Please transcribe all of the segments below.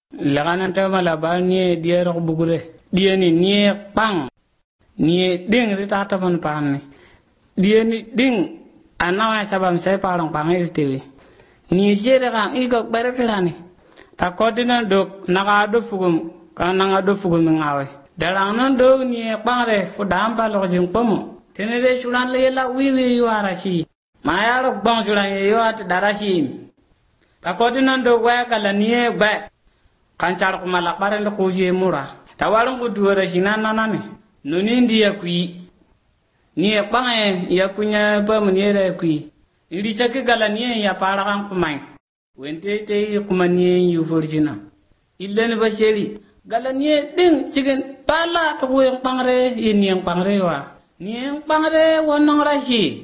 laganan ta mala ba ni die ro bugure die ni pang ni ding rita ta mon pan die ni ding anawa sabam sai parang pangai tewi ni jere kan iko bereklani ta kodina dok naga do fugum kan naga do fugum ngawe dalang non do ni pangre fudam pa lo jing pomo tenere chulan le la wiwi yo arashi maya ro bang chulan yo at darashi ta kodina do wa kala ni ba kan sar ko mala bare lo kuje mura ta walang ko duara sinan nanane noni ndiya kui ni pangai ya kunya pa munere kui iri chake gala ni ya para kan kumai wente te kumani yu forjina illen basheri gala ni ding chigen pala to yang pangre ini yang pangre wa ni yang pangre wonong rashi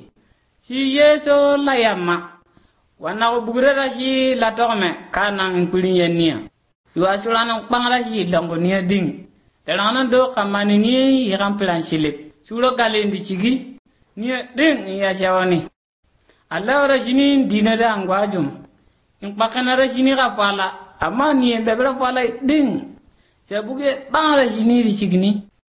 si yeso layama wana ko bugre rashi la tokme kanang pulinya niya yu asulana pangrashi lango ni ding elana do kamani ni yakan plan silip sulo gale ndi chigi ni ding ya jawani Allah rashini dinara angwajum in pakana rashini ka fala amma ni bebra fala ding sabuge bang rashini di chigni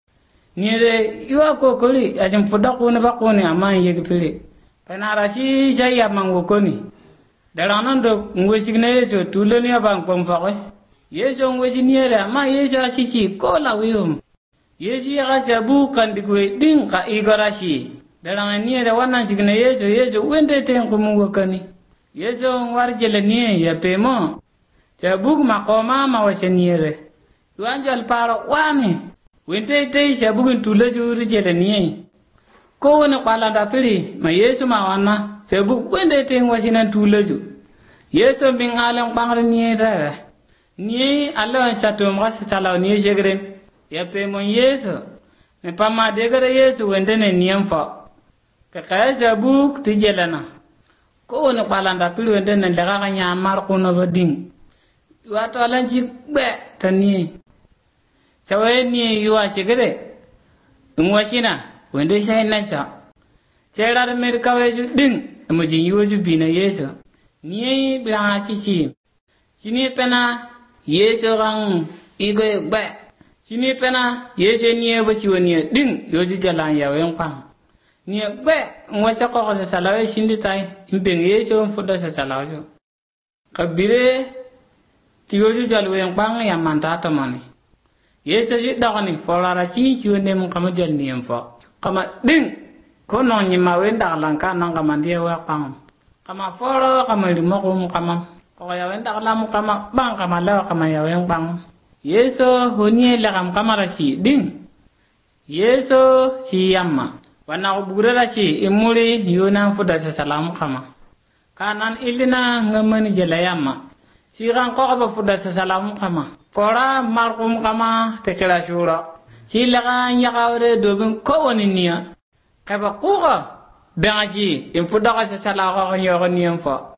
ni re iwa ko koli ajam foda ko ne ba ko ne amma yegi pele kana rashi jaya mango koni dalana do ngosigne so tuloni abang pomfaqe yeso ngojiniere amma yeso chichi ko la wium yesi ga sabu kan digwe ding ka igarashi dalanga niere wana chigne yeso wende ten ko mungo kani yeso warjele nie ya pemo sabu makoma ma waseniere wanjal paro wani wende te sabu tule juri jele nie ko wona palanda pili ma yeso ma wana sabu wende ten wasina tuleju yeso bingalang bangre niere ni Allah chatum gas chala ni jegre ya pe mon yeso ne pama degare yeso wende ne niamfa ka kaza buk tijelana ko ne palanda pil wende ne daga kanya mar ko no bading wato alanji be tani sawe ni yuwa jegre umwashina wende sai nasa cera amerika weju ding mo jin yuju bina yeso ni bla chichi sini pena yeso gang igo ba sini pena yeso ni ba siwoni ding yoji jalan ya wen pam ni ba ngwasa ko sa salawe sindi tai impeng yeso fodo sa salawo kabire ti yoji jal wen pam ya manta to mani yeso ji dagani folara si siwone mun kama jal ni emfo kama ding kono ni ma wen dalan ka nang kama dia wa pam kama foro kama limo ko kama ya wenda kalamu kama bang kama lawa kama ya weng bang yeso honie la kama rashi ding yeso si yamma wana ubure rashi imuri yuna fuda sa salamu kama kanan ilina ngamani jela yamma si ran ko ba fuda sa salamu kama fora markum kama tekela shura si la kan ya kawre dobin ko woni niya kaba kuga bengaji im fuda sa salamu ko nyogo niyam fa